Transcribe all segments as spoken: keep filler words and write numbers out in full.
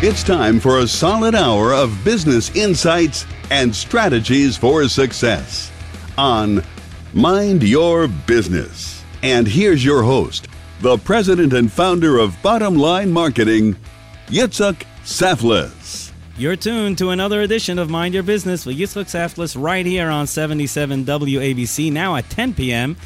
It's time for a solid hour of business insights and strategies for success on Mind Your Business. And here's your host, the president and founder of Bottom Line Marketing, Yitzhak Saflis. You're tuned to another edition of Mind Your Business with Yitzhak Saflis right here on seventy-seven W A B C, now at ten p.m.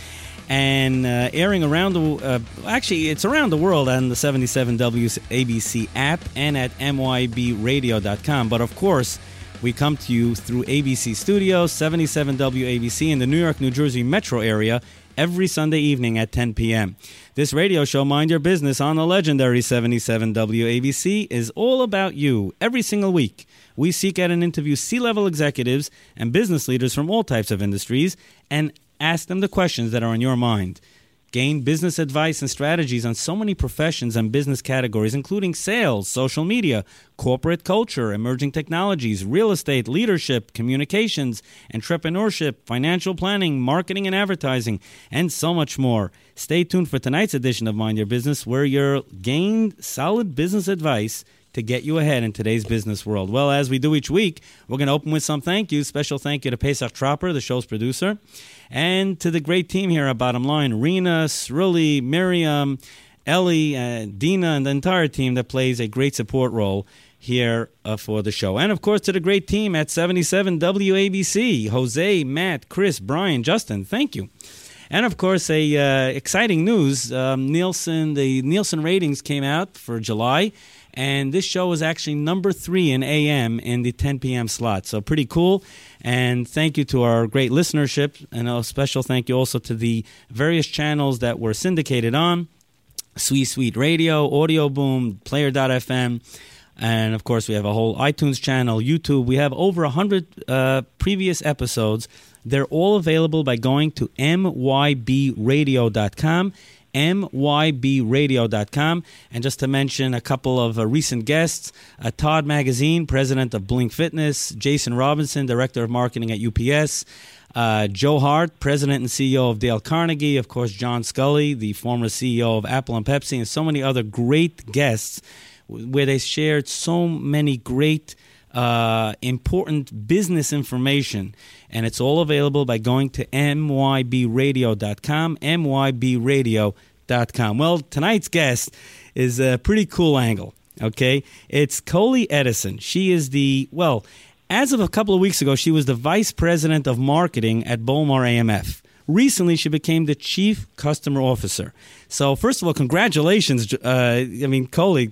and uh, airing around the uh, actually it's around the world on the seventy-seven W A B C app and at M Y B radio dot com. But of course, we come to you through A B C Studios, seventy-seven W A B C in the New York, New Jersey metro area every Sunday evening at ten p.m. This radio show, Mind Your Business, on the legendary seventy-seven W A B C is all about you. Every single week, we seek out and interview C-level executives and business leaders from all types of industries and ask them the questions that are on your mind. Gain business advice and strategies on so many professions and business categories, including sales, social media, corporate culture, emerging technologies, real estate, leadership, communications, entrepreneurship, financial planning, marketing and advertising, and so much more. Stay tuned for tonight's edition of Mind Your Business, where you'll gain solid business advice to get you ahead in today's business world. Well, as we do each week, we're going to open with some thank yous. Special thank you to Pesach Tropper, the show's producer, and to the great team here at Bottom Line, Rena, Sruli, Miriam, Ellie, uh, Dina, and the entire team that plays a great support role here uh, for the show. And, of course, to the great team at seventy-seven W A B C, Jose, Matt, Chris, Brian, Justin, thank you. And, of course, a uh, exciting news, um, Nielsen, the Nielsen ratings came out for July, and this show is actually number three in A M in the ten p.m. slot. So pretty cool. And thank you to our great listenership. And a special thank you also to the various channels that were syndicated on. Sweet Sweet Radio, Audio Boom, Player dot f m. And, of course, we have a whole iTunes channel, YouTube. We have over one hundred uh, previous episodes. They're all available by going to M Y B radio dot com. M Y B radio dot com. And just to mention a couple of uh, recent guests, uh, Todd Magazine, president of Blink Fitness, Jason Robinson, director of marketing at U P S, uh, Joe Hart, president and C E O of Dale Carnegie, of course, John Scully, the former C E O of Apple and Pepsi, and so many other great guests where they shared so many great Uh, important business information, and it's all available by going to M Y B radio dot com, M Y B radio dot com. Well, tonight's guest is a pretty cool angle, okay? It's Coley Edison. She is the, well, as of a couple of weeks ago, she was the vice president of marketing at Bowmar A M F. Recently, she became the chief customer officer. So, first of all, congratulations. Uh, I mean, Coley,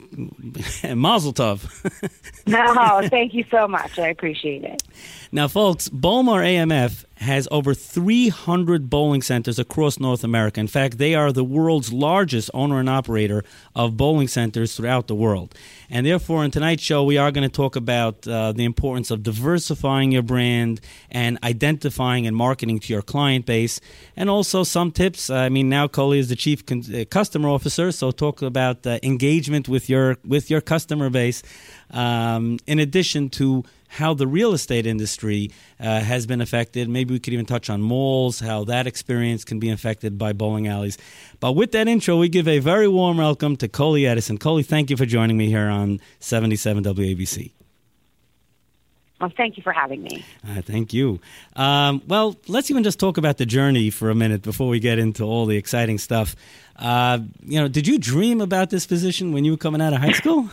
mazel tov. No, thank you so much. I appreciate it. Now, folks, Bowmar A M F has over three hundred bowling centers across North America. In fact, they are the world's largest owner and operator of bowling centers throughout the world. And therefore, in tonight's show, we are going to talk about uh, the importance of diversifying your brand and identifying and marketing to your client base, and also some tips. I mean, now Coley is the chief con- uh, customer officer, so talk about uh, engagement with your with your customer base, um, in addition to how the real estate industry uh, has been affected. Maybe we could even touch on malls, how that experience can be affected by bowling alleys. But with that intro, we give a very warm welcome to Coley Edison. Coley, thank you for joining me here on seventy-seven W A B C. Well, thank you for having me. Uh, thank you. Um, well, let's even just talk about the journey for a minute before we get into all the exciting stuff. Uh, you know, did you dream about this position when you were coming out of high school?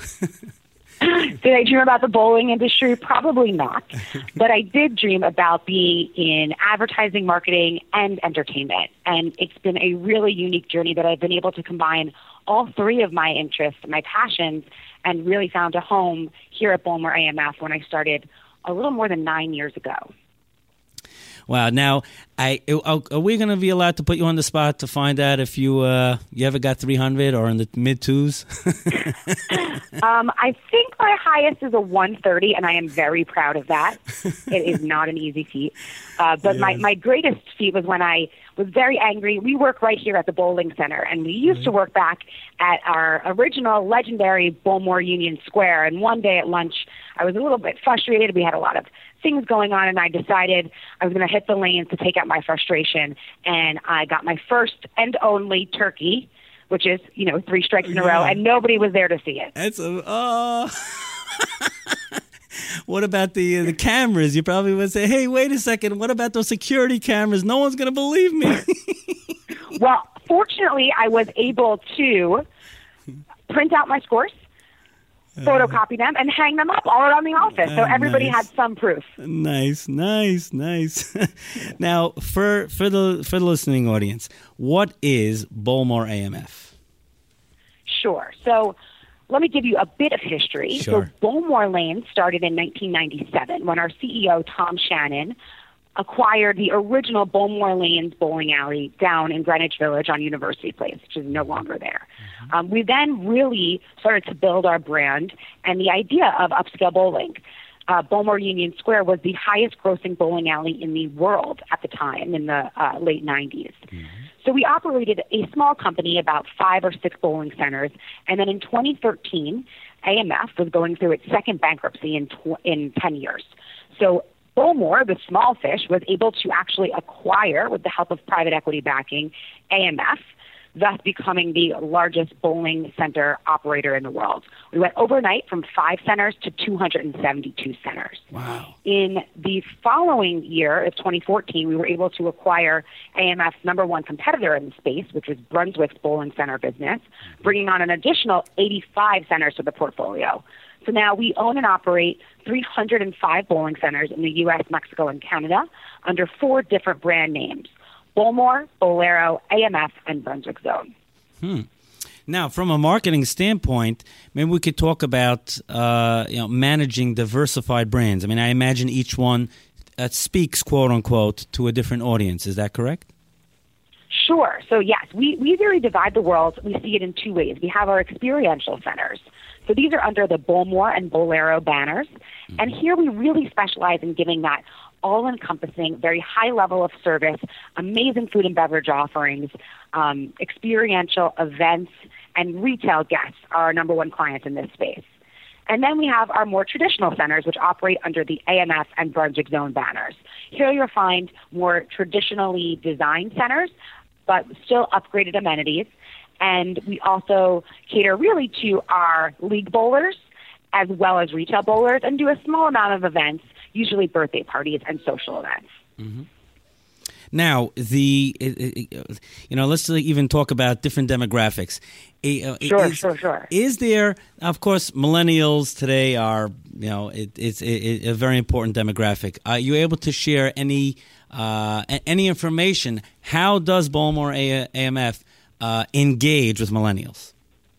Did I dream about the bowling industry? Probably not. But I did dream about being in advertising, marketing, and entertainment. And it's been a really unique journey that I've been able to combine all three of my interests, my passions, and really found a home here at Bowmar A M F when I started a little more than nine years ago. Wow. Now, I are we going to be allowed to put you on the spot to find out if you uh, you ever got three hundred or in the mid twos? um, I think my highest is a one thirty, and I am very proud of that. It is not an easy feat. Uh, but yes. my, my greatest feat was when I was very angry. We work right here at the bowling center, and we used mm-hmm. to work back at our original legendary Bowmar Union Square. And one day at lunch, I was a little bit frustrated. We had a lot of things going on, and I decided I was going to hit the lanes to take out my frustration. And I got my first and only turkey, which is, you know, three strikes in a row, and nobody was there to see it. That's a, uh... What about the uh, the cameras? You probably would say, hey, wait a second. What about those security cameras? No one's going to believe me. Well, fortunately, I was able to print out my scores, photocopy them, and hang them up all around the office. So Oh, everybody nice. had some proof. Nice, nice, nice. Now, for for the for the listening audience, what is Bowlmore A M F? Sure. So let me give you a bit of history. Sure. So Bowlmore Lanes started in nineteen ninety-seven when our C E O, Tom Shannon, acquired the original Bowlmore Lanes bowling alley down in Greenwich Village on University Place, which is no longer there. Mm-hmm. Um, we then really started to build our brand and the idea of upscale bowling. Uh, Bowlmore Union Square was the highest grossing bowling alley in the world at the time in the uh, late nineties. Mm-hmm. So we operated a small company, about five or six bowling centers, and then in twenty thirteen, A M F was going through its second bankruptcy in tw- in ten years. So Bowlmore, the small fish, was able to actually acquire, with the help of private equity backing, A M F, thus becoming the largest bowling center operator in the world. We went overnight from five centers to two hundred seventy-two centers. Wow. In the following year of twenty fourteen, we were able to acquire A M F's number one competitor in the space, which was Brunswick's bowling center business, bringing on an additional eighty-five centers to the portfolio. So now we own and operate three hundred five bowling centers in the U S, Mexico, and Canada under four different brand names: Bowlmore, Bowlero, A M F, and Brunswick Zone. Hmm. Now, from a marketing standpoint, maybe we could talk about uh, you know managing diversified brands. I mean, I imagine each one uh, speaks, quote unquote, to a different audience. Is that correct? Sure. So yes, we, we really divide the world. We see it in two ways. We have our experiential centers. So these are under the Bowlmore and Bowlero banners. Mm-hmm. And here we really specialize in giving that all-encompassing, very high level of service, amazing food and beverage offerings, um, experiential events, and retail guests are our number one clients in this space. And then we have our more traditional centers, which operate under the A M F and Brunswick Zone banners. Here you'll find more traditionally designed centers, but still upgraded amenities. And we also cater really to our league bowlers as well as retail bowlers and do a small amount of events, usually birthday parties and social events. Mm-hmm. Now, the you know, let's even talk about different demographics. Sure, is, sure, sure. Is there, of course, millennials today are, you know, it, it's it, a very important demographic. Are you able to share any uh, any information? How does Bowlmore A M F uh, engage with millennials?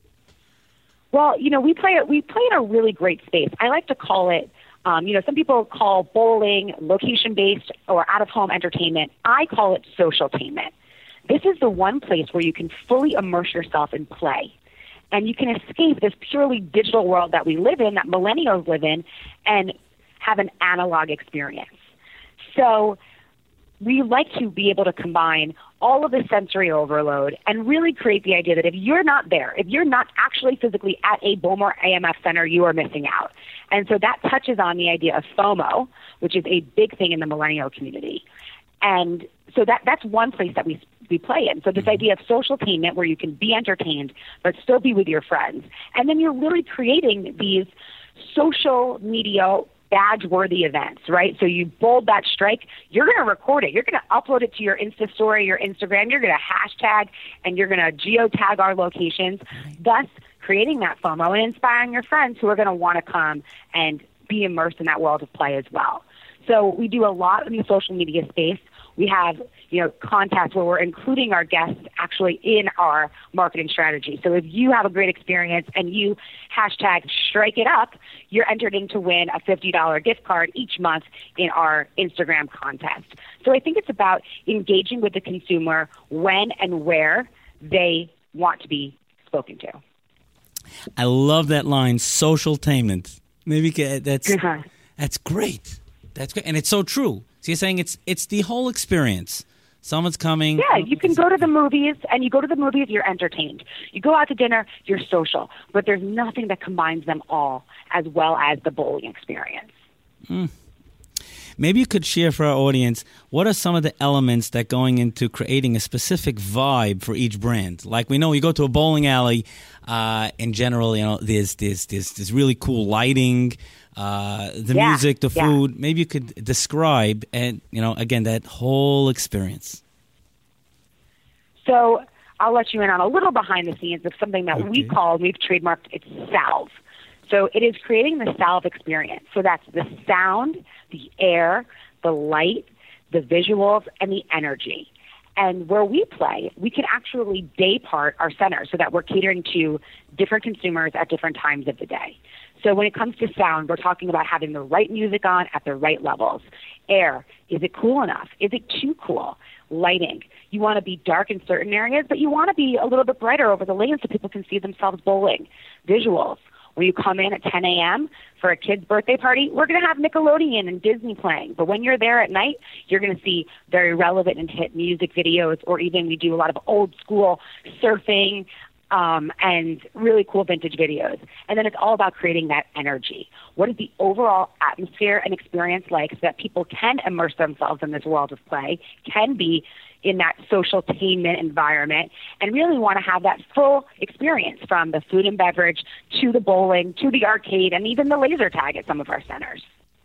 Well, you know, we play we play in a really great space. I like to call it. Um, you know, some people call bowling location-based or out-of-home entertainment. I call it socialtainment. This is the one place where you can fully immerse yourself in play. And you can escape this purely digital world that we live in, that millennials live in, and have an analog experience. So we like to be able to combine all of the sensory overload and really create the idea that if you're not there, if you're not actually physically at a Bowlmore A M F center, you are missing out. And so that touches on the idea of FOMO, which is a big thing in the millennial community. And so that that's one place that we we play in. So this idea of socialtainment where you can be entertained but still be with your friends. And then you're really creating these social media badge-worthy events, right? So you bold that strike, you're going to record it. You're going to upload it to your Insta story, your Instagram. You're going to hashtag, and you're going to geotag our locations, thus creating that FOMO and inspiring your friends who are going to want to come and be immersed in that world of play as well. So we do a lot in the social media space. We have, you know, contests where we're including our guests actually in our marketing strategy. So if you have a great experience and you hashtag strike it up, you're entered in to win a fifty dollars gift card each month in our Instagram contest. So I think it's about engaging with the consumer when and where they want to be spoken to. I love that line, socialtainment. Maybe that's uh-huh. that's great. That's great, and it's so true. So you're saying it's it's the whole experience. Someone's coming. Yeah, you can go to the movies, and you go to the movies, you're entertained. You go out to dinner, you're social. But there's nothing that combines them all as well as the bowling experience. Mm. maybe you could share for our audience, what are some of the elements that going into creating a specific vibe for each brand? Like we know you go to a bowling alley, uh, in general, you know, there's, there's, there's, there's really cool lighting, uh, the yeah, music, the yeah. food. Maybe you could describe, and you know, again, that whole experience. So I'll let you in on a little behind the scenes of something that Okay. we call, we've trademarked, it's Salve. So it is creating the Salve experience. So that's the sound, the air, the light, the visuals, and the energy. And where we play, we can actually day part our center so that we're catering to different consumers at different times of the day. So when it comes to sound, we're talking about having the right music on at the right levels. Air, is it cool enough? Is it too cool? Lighting, you want to be dark in certain areas, but you want to be a little bit brighter over the lanes so people can see themselves bowling. Visuals, when you come in at ten a.m. for a kid's birthday party, we're going to have Nickelodeon and Disney playing. But when you're there at night, you're going to see very relevant and hit music videos, or even we do a lot of old school surfing um, and really cool vintage videos. And then it's all about creating that energy. What is the overall atmosphere and experience like so that people can immerse themselves in this world of play, can be in that social attainment environment, and really want to have that full experience from the food and beverage to the bowling to the arcade and even the laser tag at some of our centers.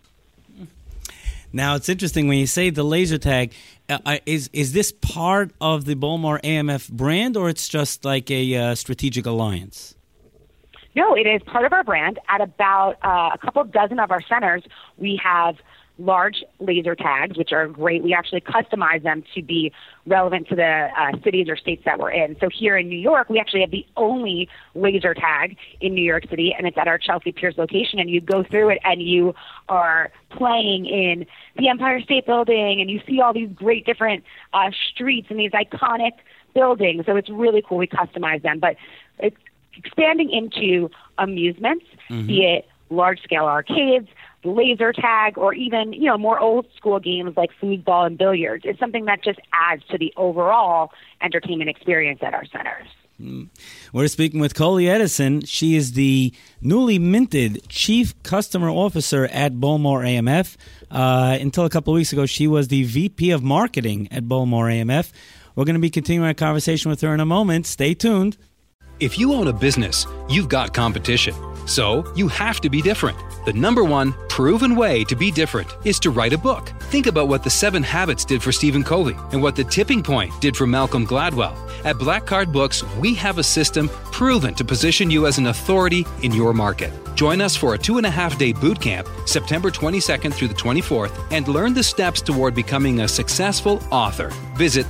Now, it's interesting when you say the laser tag, uh, is is this part of the Bowmar A M F brand, or it's just like a uh, strategic alliance? No, it is part of our brand. At about uh, a couple dozen of our centers, we have large laser tags, which are great. We actually customize them to be relevant to the uh, cities or states that we're in. So here in New York, we actually have the only laser tag in New York City, and it's at our Chelsea Piers location. And you go through it, and you are playing in the Empire State Building, and you see all these great different uh, streets and these iconic buildings. So it's really cool. We customize them. But it's expanding into amusements, mm-hmm. be it large-scale arcades, laser tag, or even, you know, more old school games like foosball and billiards. It's something that just adds to the overall entertainment experience at our centers. Mm. We're speaking with Coley Edison. She is the newly minted Chief Customer Officer at Bowmar A M F. Uh, until a couple of weeks ago, she was the V P of Marketing at Bowmar A M F. We're going to be continuing our conversation with her in a moment. Stay tuned. If you own a business, you've got competition. So you have to be different. The number one proven way to be different is to write a book. Think about what The Seven Habits did for Stephen Covey and what The Tipping Point did for Malcolm Gladwell. At Black Card Books, we have a system proven to position you as an authority in your market. Join us for a two and a half day boot camp, September twenty-second through the twenty-fourth, and learn the steps toward becoming a successful author. Visit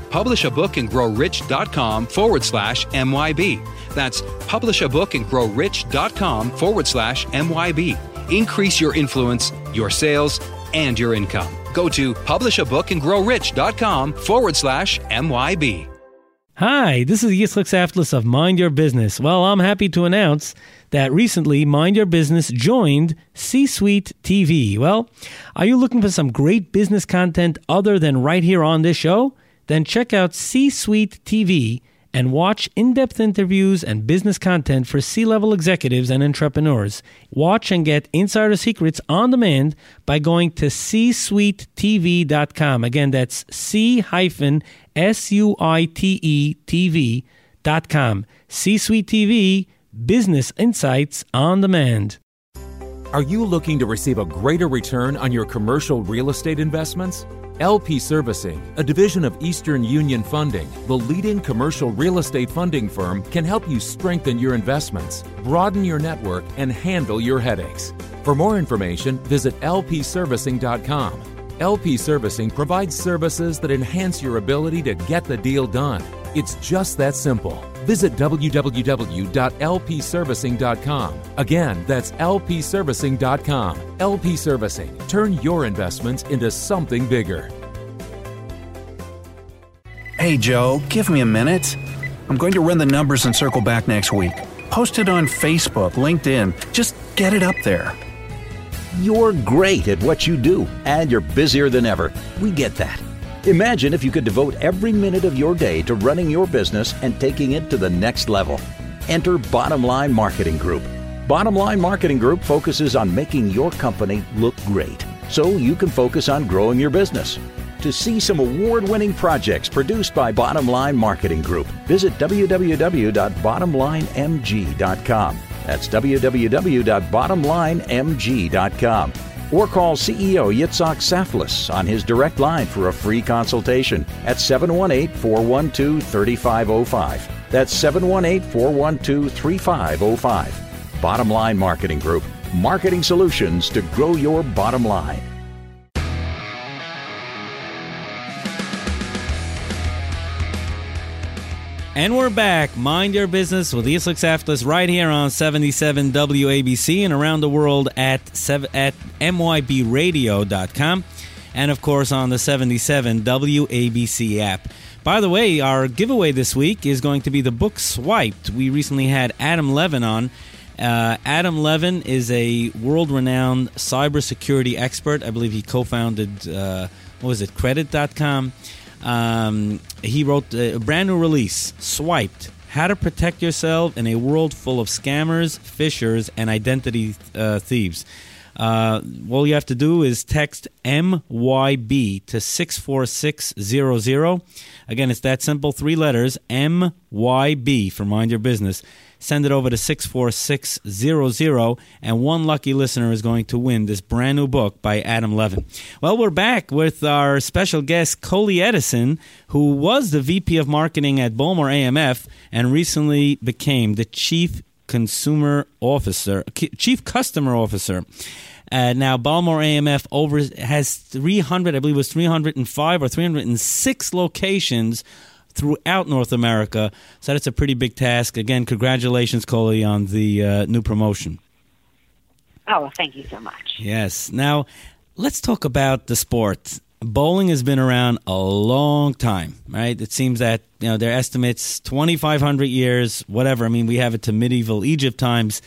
publishabookandgrowrich.com forward slash MYB. That's publishabookandgrowrich.com forward slash MYB. Increase your influence, your sales, and your income. Go to publishabookandgrowrich.com forward slash MYB. Hi, this is Yitzchak Saftlis of Mind Your Business. Well, I'm happy to announce that recently Mind Your Business joined C-Suite T V. Well, are you looking for some great business content other than right here on this show? Then check out C-Suite T V and watch in-depth interviews and business content for C-level executives and entrepreneurs. Watch and get insider secrets on demand by going to c suite t v dot com. Again, that's C S U I T E T V dot com. C-Suite T V, business insights on demand. Are you looking to receive a greater return on your commercial real estate investments? L P Servicing, a division of Eastern Union Funding, the leading commercial real estate funding firm, can help you strengthen your investments, broaden your network, and handle your headaches. For more information, visit L P servicing dot com. L P Servicing provides services that enhance your ability to get the deal done. It's just that simple. Visit w w w dot l p servicing dot com. Again, that's l p servicing dot com. L P Servicing. Turn your investments into something bigger. Hey, Joe, give me a minute. I'm going to run the numbers and circle back next week. Post it on Facebook, LinkedIn. Just get it up there. You're great at what you do, and you're busier than ever. We get that. Imagine if you could devote every minute of your day to running your business and taking it to the next level. Enter Bottom Line Marketing Group. Bottom Line Marketing Group focuses on making your company look great. so you can focus on growing your business. To see some award-winning projects produced by Bottom Line Marketing Group, visit w w w dot bottom line m g dot com. That's w w w dot bottom line m g dot com. Or call C E O Yitzhak Saflis on his direct line for a free consultation at seven one eight, four one two, three five zero five. That's seven one eight, four one two, three five zero five. Bottom Line Marketing Group. Marketing solutions to grow your bottom line. And we're back. Mind Your Business with Yitzhak Saflis right here on seventy-seven W A B C and around the world at at m y b radio dot com and, of course, on the seventy-seven W A B C app. By the way, our giveaway this week is going to be the book Swiped. We recently had Adam Levin on. Uh, Adam Levin is a world-renowned cybersecurity expert. I believe he co-founded, uh, what was it, credit dot com. Um, he wrote a brand new release, Swiped, How to Protect Yourself in a World Full of Scammers, Phishers, and Identity uh, Thieves. Uh, all you have to do is text M Y B to six four six zero zero. Again, it's that simple, three letters, M Y B for Mind Your Business. Send it over to six four six zero zero, and one lucky listener is going to win this brand new book by Adam Levin. Well, we're back with our special guest, Coley Edison, who was the V P of Marketing at Bowmore A M F and recently became the Chief Consumer Officer, Chief Customer Officer. Uh, now, Bowmore A M F over has three hundred, I believe it was three hundred five or three hundred six locations throughout North America. So that's a pretty big task. Again, congratulations, Coley, on the uh, new promotion. Oh, thank you so much. Yes. Now, let's talk about the sport. Bowling has been around a long time, right? It seems that, you know, their estimates, twenty-five hundred years, whatever. I mean, we have it to medieval Egypt times.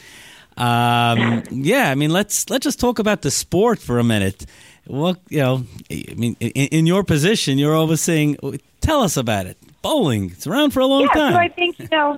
Um, yeah, I mean, let's let's just talk about the sport for a minute. What, you know, I mean, in, in your position, you're overseeing. Tell us about it. Bowling, it's around for a long yeah, time. So I think, you know,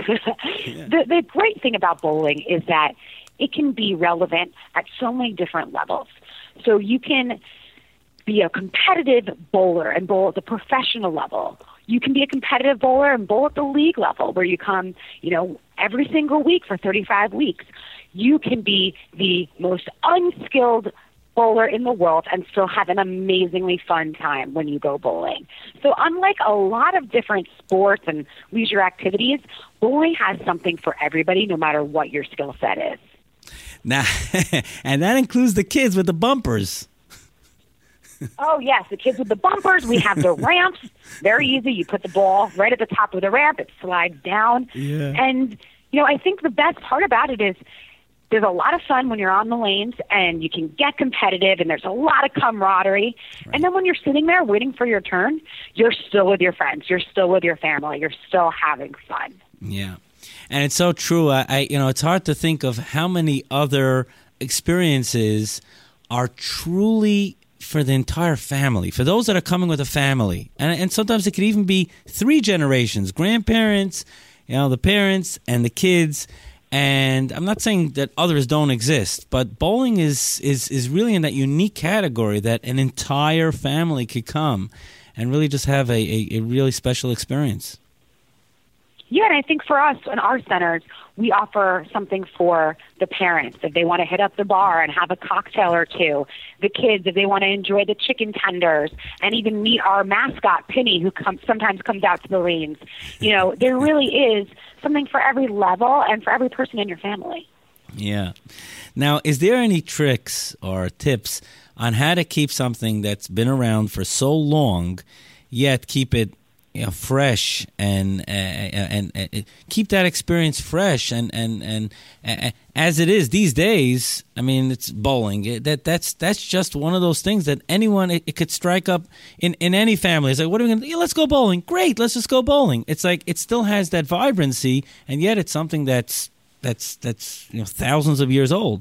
the, the great thing about bowling is that it can be relevant at so many different levels. So you can be a competitive bowler and bowl at the professional level. You can be a competitive bowler and bowl at the league level where you come, you know, every single week for thirty-five weeks. You can be the most unskilled bowler in the world and still have an amazingly fun time when you go bowling. So unlike a lot of different sports and leisure activities, bowling has something for everybody, no matter what your skill set is. Now, and that includes the kids with the bumpers. Oh, yes, the kids with the bumpers. We have the ramps. Very easy. You put the ball right at the top of the ramp. It slides down. Yeah. And, you know, I think the best part about it is there's a lot of fun when you're on the lanes and you can get competitive and there's a lot of camaraderie. Right. And then when you're sitting there waiting for your turn, you're still with your friends. You're still with your family. You're still having fun. Yeah. And it's so true. I, I you know, it's hard to think of how many other experiences are truly for the entire family, for those that are coming with a family. And, and sometimes it could even be three generations, grandparents, you know, the parents and the kids. And I'm not saying that others don't exist, but bowling is, is, is really in that unique category that an entire family could come and really just have a, a, a really special experience. Yeah, and I think for us in our centers, we offer something for the parents if they want to hit up the bar and have a cocktail or two. The kids if they want to enjoy the chicken tenders and even meet our mascot, Penny, who comes, sometimes comes out to the lanes. You know, there really is something for every level and for every person in your family. Yeah. Now, is there any tricks or tips on how to keep something that's been around for so long, yet keep it, you know, fresh and, uh, and and keep that experience fresh and and and uh, as it is these days? I mean, it's bowling. That that's that's just one of those things that anyone it, it could strike up in, in any family. It's like, what are we going to do? Let's go bowling. Great, let's just go bowling. It's like it still has that vibrancy, and yet it's something that's that's that's you know thousands of years old.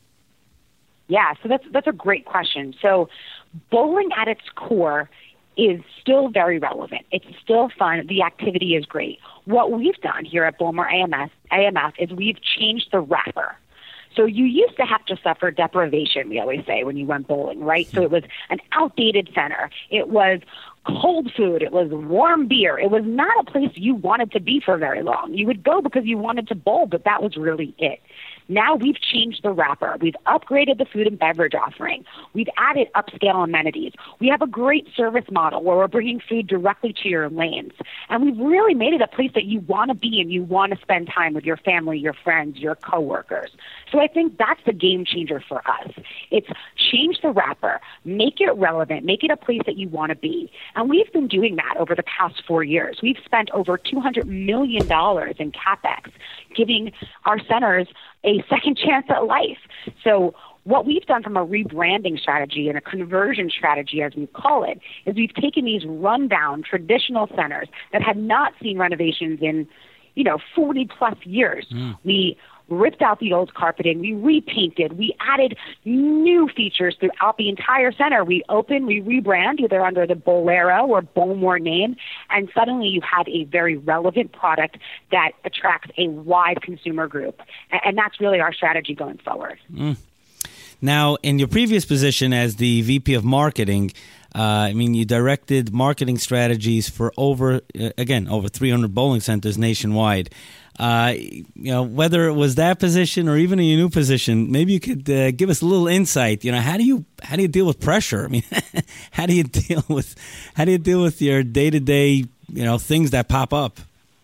Yeah, so that's that's a great question. So, bowling at its core is still very relevant. It's still fun. The activity is great. What we've done here at Bowmore A M F, A M F is we've changed the wrapper. So you used to have to suffer deprivation, we always say, when you went bowling, right? So it was an outdated center. It was cold food. It was warm beer. It was not a place you wanted to be for very long. You would go because you wanted to bowl, but that was really it. Now we've changed the wrapper. We've upgraded the food and beverage offering. We've added upscale amenities. We have a great service model where we're bringing food directly to your lanes. And we've really made it a place that you want to be and you want to spend time with your family, your friends, your coworkers. So I think that's the game changer for us. It's change the wrapper, make it relevant, make it a place that you want to be. And we've been doing that over the past four years. We've spent over two hundred million dollars in CapEx, giving our centers a second chance at life. So what we've done from a rebranding strategy and a conversion strategy, as we call it, is we've taken these rundown traditional centers that had not seen renovations in, you know, forty plus years. Mm. We ripped out the old carpeting, we repainted, we added new features throughout the entire center. We open, we rebrand, either under the Bowlero or Bowlmore name, and suddenly you have a very relevant product that attracts a wide consumer group. And that's really our strategy going forward. Mm. Now, in your previous position as the V P of Marketing, uh, I mean, you directed marketing strategies for over, uh, again, over three hundred bowling centers nationwide. Uh, you know, whether it was that position or even a new position, maybe you could uh, give us a little insight. You know, how do you how do you deal with pressure? I mean, how do you deal with how do you deal with your day to day, you know, things that pop up?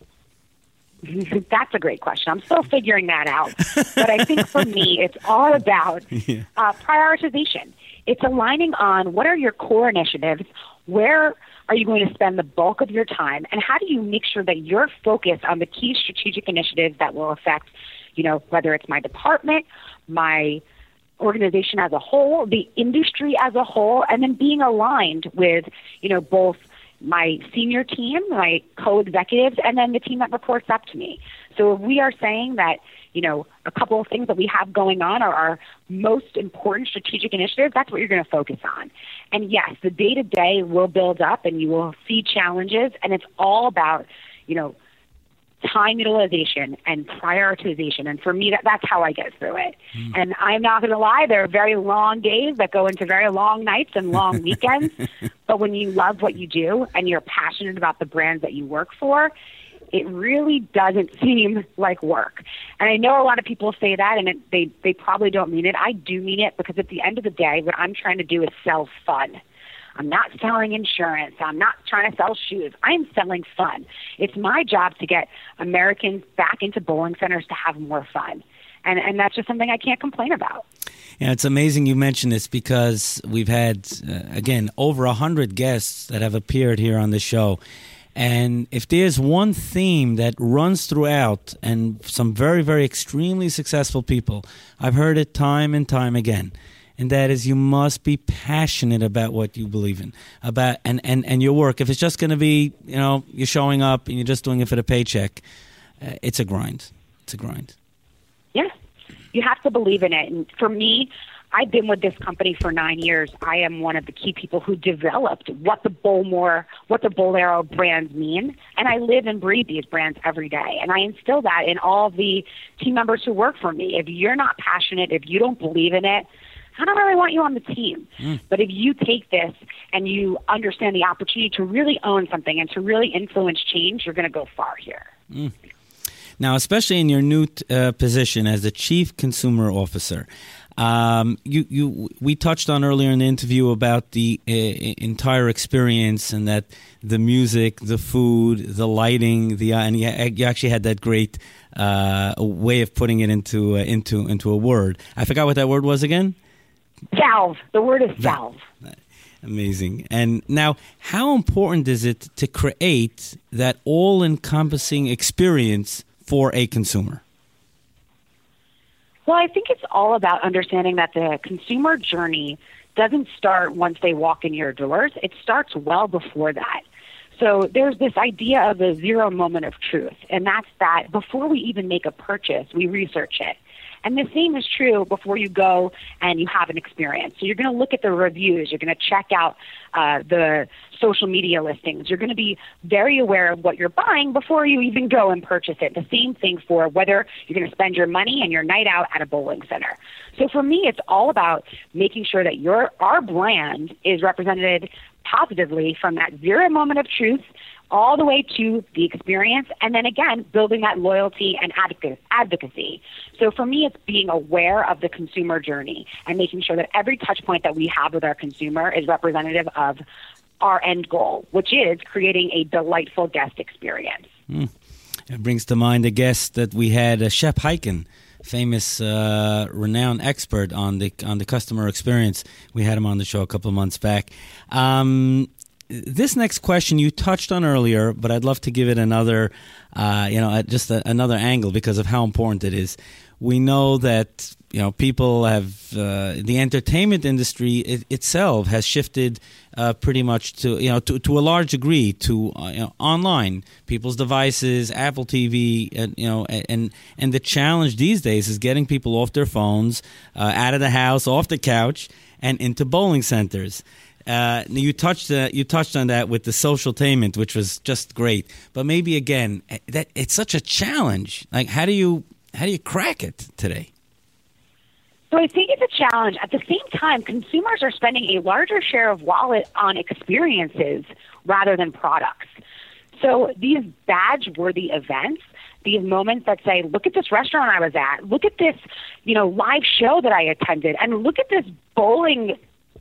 That's a great question. I'm still figuring that out. But I think for me, it's all about yeah. uh, prioritization. It's aligning on what are your core initiatives, where are you going to spend the bulk of your time, and how do you make sure that you're focused on the key strategic initiatives that will affect, you know, whether it's my department, my organization as a whole, the industry as a whole, and then being aligned with, you know, both my senior team, my co-executives, and then the team that reports up to me. So if we are saying that, you know, a couple of things that we have going on are our most important strategic initiatives, that's what you're going to focus on. And yes, the day-to-day will build up and you will see challenges, and it's all about, you know, time utilization and prioritization. And for me, that, that's how I get through it. Mm. And I'm not going to lie, there are very long days that go into very long nights and long weekends. But when you love what you do and you're passionate about the brands that you work for, it really doesn't seem like work. And I know a lot of people say that, and it, they, they probably don't mean it. I do mean it, because at the end of the day, what I'm trying to do is sell fun. I'm not selling insurance. I'm not trying to sell shoes. I'm selling fun. It's my job to get Americans back into bowling centers to have more fun. And and that's just something I can't complain about. Yeah, it's amazing you mentioned this, because we've had, uh, again, over one hundred guests that have appeared here on the show. And if there's one theme that runs throughout, and some very, very extremely successful people, I've heard it time and time again, and that is you must be passionate about what you believe in, about and, and, and your work. If it's just going to be, you know, you're showing up and you're just doing it for the paycheck, uh, it's a grind. It's a grind. Yeah, you have to believe in it. And for me, I've been with this company for nine years. I am one of the key people who developed what the Bowlmore, what the Bowlero brands mean, and I live and breathe these brands every day. And I instill that in all the team members who work for me. If you're not passionate, if you don't believe in it, I don't really want you on the team. Mm. But if you take this and you understand the opportunity to really own something and to really influence change, you're going to go far here. Mm. Now, especially in your new uh, position as the Chief Consumer Officer, um, you, you, we touched on earlier in the interview about the uh, entire experience, and that the music, the food, the lighting, the uh, and you, you actually had that great uh, way of putting it into uh, into into a word. I forgot what that word was again. Valve. The word is valve. Amazing. And now, how important is it to create that all-encompassing experience for a consumer? Well, I think it's all about understanding that the consumer journey doesn't start once they walk in your doors. It starts well before that. So there's this idea of a zero moment of truth, and that's that before we even make a purchase, we research it. And the same is true before you go and you have an experience. So you're going to look at the reviews. You're going to check out uh, the social media listings. You're going to be very aware of what you're buying before you even go and purchase it. The same thing for whether you're going to spend your money and your night out at a bowling center. So for me, it's all about making sure that your our brand is represented positively from that zero moment of truth all the way to the experience, and then again, building that loyalty and advocacy. So for me, it's being aware of the consumer journey and making sure that every touch point that we have with our consumer is representative of our end goal, which is creating a delightful guest experience. Mm. It brings to mind a guest that we had, uh, Shep Hyken, famous, uh, renowned expert on the on the customer experience. We had him on the show a couple of months back. Um, this next question you touched on earlier, but I'd love to give it another, uh, you know, just a, another angle because of how important it is. We know that, you know, people have, uh, the entertainment industry it, itself has shifted uh, pretty much to, you know, to, to a large degree to, uh, you know, online, people's devices, Apple T V, and, you know, and, and the challenge these days is getting people off their phones, uh, out of the house, off the couch, and into bowling centers. Uh, you touched uh, you touched on that with the socialtainment, which was just great. But maybe again, that it's such a challenge. Like, how do you how do you crack it today? So I think it's a challenge. At the same time, consumers are spending a larger share of wallet on experiences rather than products. So these badge-worthy events, these moments that say, look at this restaurant I was at, look at this, you know, live show that I attended, and look at this bowling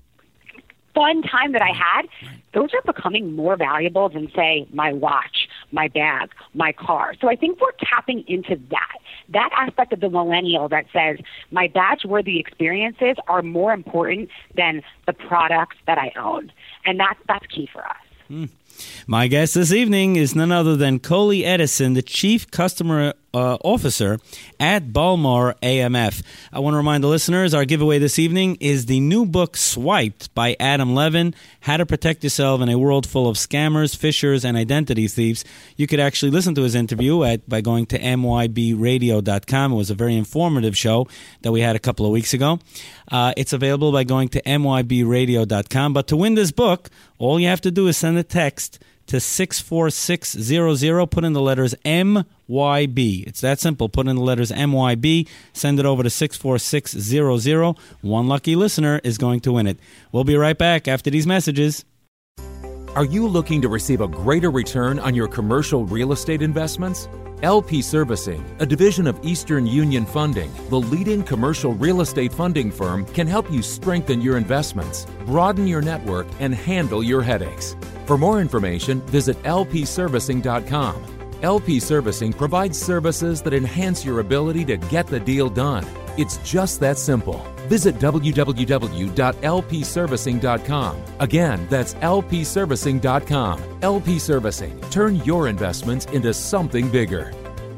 fun time that I had, those are becoming more valuable than, say, my watch, my bag, my car. So I think we're tapping into that, that aspect of the millennial that says my badge-worthy experiences are more important than the products that I own. And that, that's key for us. Hmm. My guest this evening is none other than Coley Edison, the Chief Customer uh, Officer at Bowlmor A M F. I want to remind the listeners, our giveaway this evening is the new book, Swiped, by Adam Levin, How to Protect Yourself in a World Full of Scammers, Fishers, and Identity Thieves. You could actually listen to his interview at by going to M Y B radio dot com. It was a very informative show that we had a couple of weeks ago. Uh, it's available by going to M Y B radio dot com. But to win this book, all you have to do is send a text to six four six zero zero. Put in the letters M Y B. It's that simple. Put in the letters M Y B. Send it over to six four six zero zero. One lucky listener is going to win it. We'll be right back after these messages. Are you looking to receive a greater return on your commercial real estate investments? L P Servicing, a division of Eastern Union Funding, the leading commercial real estate funding firm, can help you strengthen your investments, broaden your network, and handle your headaches. For more information, visit L P servicing dot com. L P Servicing provides services that enhance your ability to get the deal done. It's just that simple. Visit w w w dot L P servicing dot com. Again, that's L P servicing dot com. L P Servicing. Turn your investments into something bigger.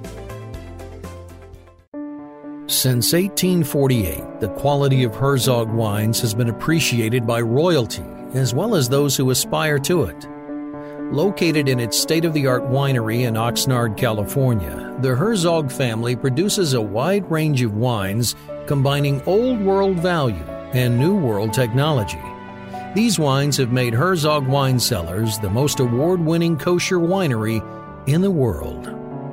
Since eighteen forty-eight, the quality of Herzog wines has been appreciated by royalty as well as those who aspire to it. Located in its state-of-the-art winery in Oxnard, California, the Herzog family produces a wide range of wines combining Old World value and New World technology. These wines have made Herzog Wine Cellars the most award-winning kosher winery in the world.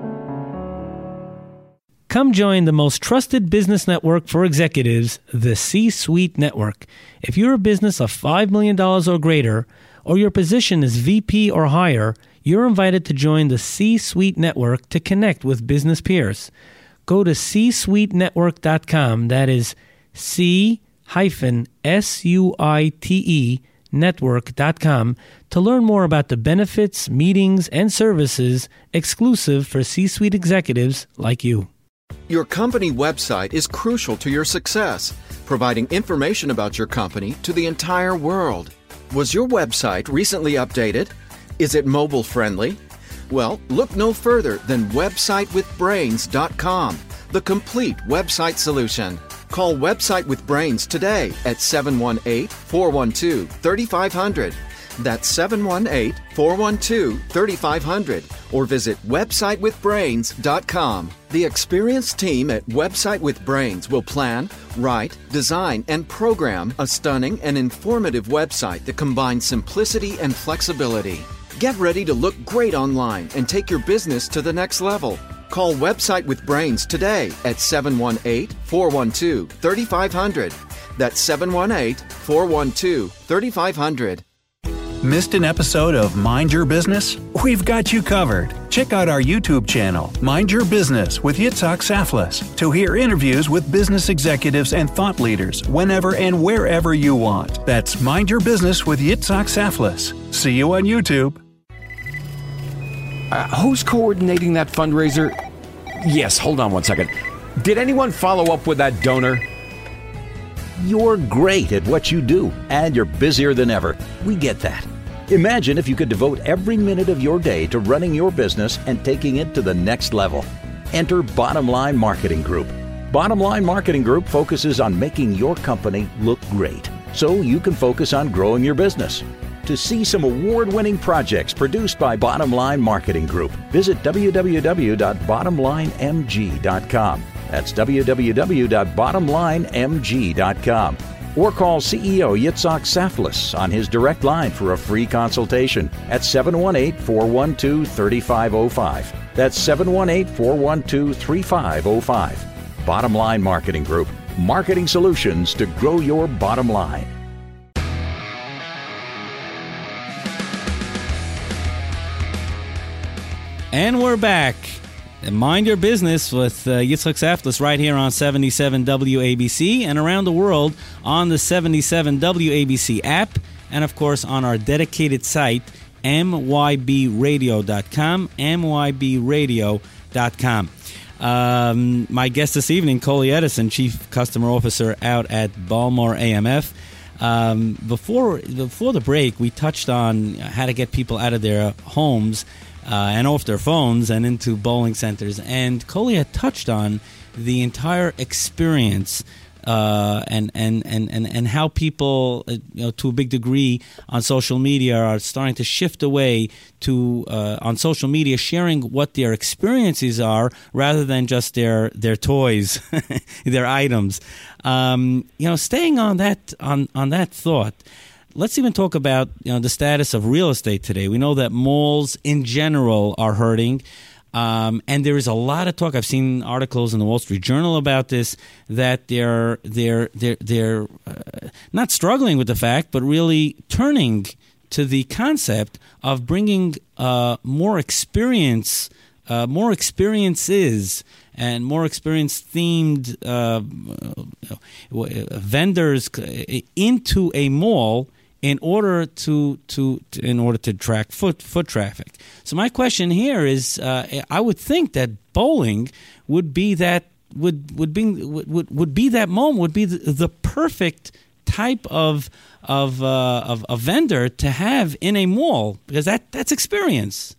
Come join the most trusted business network for executives, the C-Suite Network. If you're a business of five million dollars or greater, or your position is V P or higher, you're invited to join the C-Suite Network to connect with business peers. Go to c suite network dot com, that is C S U I T E network dot com, to learn more about the benefits, meetings, and services exclusive for C-Suite executives like you. Your company website is crucial to your success, providing information about your company to the entire world. Was your website recently updated? Is it mobile friendly? Well, look no further than website with brains dot com, the complete website solution. Call Website with Brains today at seven one eight, four one two, three five zero zero. That's seven one eight, four one two, three five zero zero or visit website with brains dot com. The experienced team at Website with Brains will plan, write, design, and program a stunning and informative website that combines simplicity and flexibility. Get ready to look great online and take your business to the next level. Call Website with Brains today at seven one eight, four one two, three five zero zero. That's seven one eight, four one two, three five zero zero. Missed an episode of Mind Your Business? We've got you covered. Check out our YouTube channel, Mind Your Business with Yitzhak Saflis, to hear interviews with business executives and thought leaders whenever and wherever you want. That's Mind Your Business with Yitzhak Saflis. See you on YouTube. Uh, who's coordinating that fundraiser? Yes, hold on one second. Did anyone follow up with that donor? You're great at what you do, and you're busier than ever. We get that. Imagine if you could devote every minute of your day to running your business and taking it to the next level. Enter Bottom Line Marketing Group. Bottom Line Marketing Group focuses on making your company look great, so you can focus on growing your business. To see some award-winning projects produced by Bottom Line Marketing Group, visit w w w dot bottom line m g dot com. That's w w w dot bottom line m g dot com. Or call C E O Yitzhak Saflis on his direct line for a free consultation at seven one eight, four one two, three five zero five. That's seven one eight, four one two, three five zero five. Bottom Line Marketing Group. Marketing solutions to grow your bottom line. And we're back. Mind Your Business with uh, Yitzhak Saflis right here on seventy-seven W A B C and around the world on the seventy-seven W A B C app and, of course, on our dedicated site, m y b radio dot com, m y b radio dot com. Um, my guest this evening, Coley Edison, Chief Customer Officer out at Balmore A M F. Um, before, before the break, we touched on how to get people out of their homes Uh, and off their phones and into bowling centers. And Coley had touched on the entire experience uh, and, and, and, and, and how people, uh, you know, to a big degree on social media are starting to shift away to, uh, on social media, sharing what their experiences are rather than just their, their toys, their items. Um, you know, staying on that, on, on that thought, let's even talk about, you know, the status of real estate today. We know that malls in general are hurting, um, and there is a lot of talk. I've seen articles in the Wall Street Journal about this, that they're they're they're they're uh, not struggling with the fact, but really turning to the concept of bringing uh, more experience, uh, more experiences. And more experience-themed uh, vendors into a mall in order to, to, to in order to track foot foot traffic. So my question here is, uh, I would think that bowling would be that would would be would would be that moment would be the, the perfect type of of uh, of a vendor to have in a mall, because that that's experience.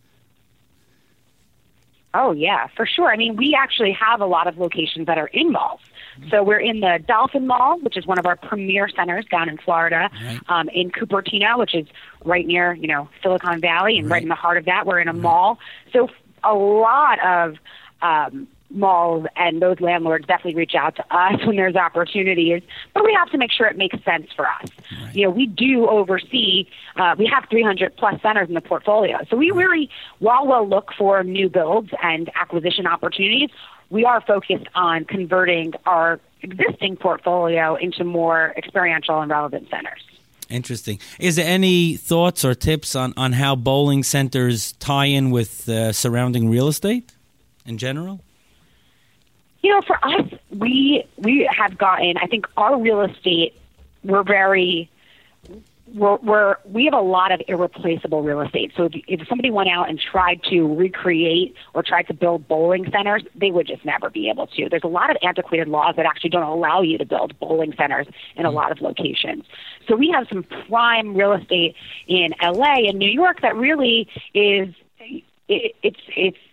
Oh, yeah, for sure. I mean, we actually have a lot of locations that are in malls. So we're in the Dolphin Mall, which is one of our premier centers down in Florida, right. um, in Cupertino, which is right near, you know, Silicon Valley, and right, right in the heart of that, we're in a right. mall. So a lot of um, malls and those landlords definitely reach out to us when there's opportunities, but we have to make sure it makes sense for us. Right. You know, we do oversee, uh, we have three hundred plus centers in the portfolio. So we really, while we'll look for new builds and acquisition opportunities, we are focused on converting our existing portfolio into more experiential and relevant centers. Interesting. Is there any thoughts or tips on, on how bowling centers tie in with uh, surrounding real estate in general? You know, for us, we we have gotten, I think our real estate, we're very, we're, we're, we have a lot of irreplaceable real estate. So if, if somebody went out and tried to recreate or tried to build bowling centers, they would just never be able to. There's a lot of antiquated laws that actually don't allow you to build bowling centers in a lot of locations. So we have some prime real estate in L A and New York that really is, it, it's, it's,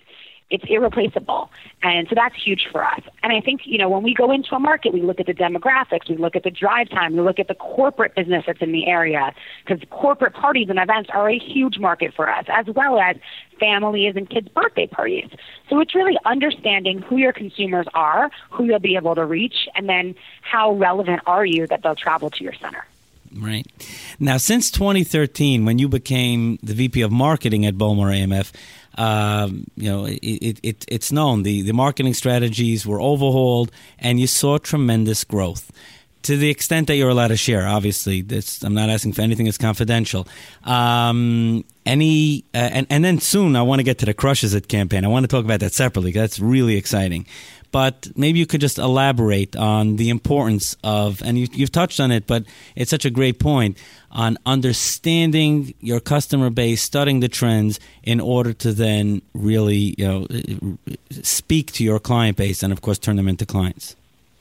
it's irreplaceable. And so that's huge for us. And I think, you know, when we go into a market, we look at the demographics, we look at the drive time, we look at the corporate business that's in the area, because corporate parties and events are a huge market for us, as well as families and kids' birthday parties. So it's really understanding who your consumers are, who you'll be able to reach, and then how relevant are you that they'll travel to your center. Right. Now, since twenty thirteen, when you became the V P of Marketing at Bowmore A M F, um, you know, it, it, it, it's known the, the marketing strategies were overhauled, and you saw tremendous growth. To the extent that you're allowed to share, obviously, this, I'm not asking for anything that's confidential. Um, any uh, and and then soon, I want to get to the Crushes It campaign. I want to talk about that separately. That's really exciting. But maybe you could just elaborate on the importance of, and you, you've touched on it, but it's such a great point, on understanding your customer base, studying the trends in order to then really, you know, speak to your client base and, of course, turn them into clients.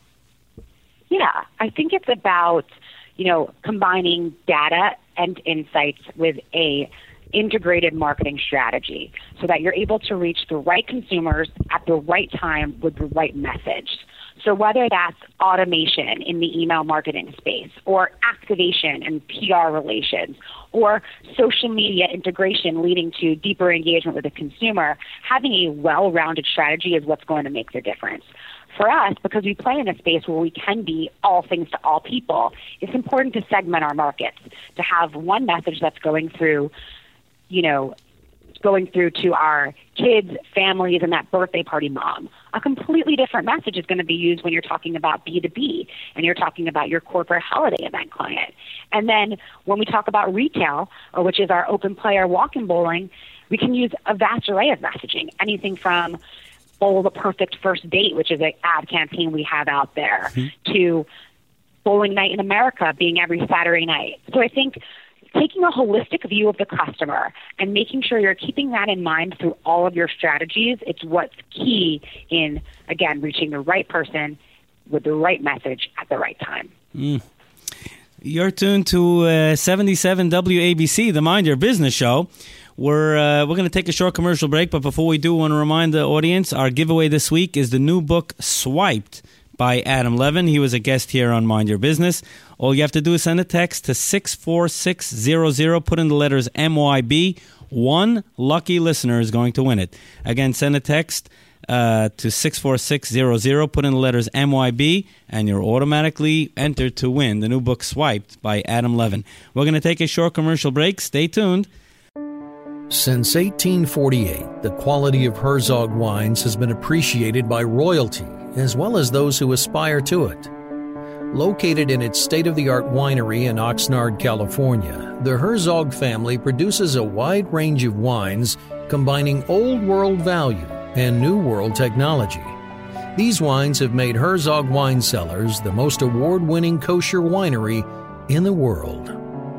Yeah, I think it's about, you know, combining data and insights with a integrated marketing strategy so that you're able to reach the right consumers at the right time with the right message. So whether that's automation in the email marketing space, or activation and P R relations, or social media integration leading to deeper engagement with the consumer, having a well-rounded strategy is what's going to make the difference. For us, because we play in a space where we can be all things to all people, it's important to segment our markets, to have one message that's going through, you know, going through to our kids, families, and that birthday party mom. A completely different message is going to be used when you're talking about B two B and you're talking about your corporate holiday event client. And then when we talk about retail, or which is our open play or walk-in bowling, we can use a vast array of messaging, anything from Bowl the Perfect First Date, which is an ad campaign we have out there, mm-hmm. to Bowling Night in America being every Saturday night. So I think taking a holistic view of the customer and making sure you're keeping that in mind through all of your strategies, it's what's key in, again, reaching the right person with the right message at the right time. Mm. You're tuned to uh, seventy-seven W A B C, the Mind Your Business show. We're uh, we're going to take a short commercial break, but before we do, I want to remind the audience, our giveaway this week is the new book, Swiped, by Adam Levin. He was a guest here on Mind Your Business. All you have to do is send a text to six four six zero zero, put in the letters M Y B. One lucky listener is going to win it. Again, send a text uh, to six four six zero zero, put in the letters M Y B, and you're automatically entered to win the new book, Swiped, by Adam Levin. We're going to take a short commercial break. Stay tuned. Since eighteen forty-eight, the quality of Herzog wines has been appreciated by royalty, as well as those who aspire to it. Located in its state-of-the-art winery in Oxnard, California, the Herzog family produces a wide range of wines combining old-world value and new-world technology. These wines have made Herzog Wine Cellars the most award-winning kosher winery in the world.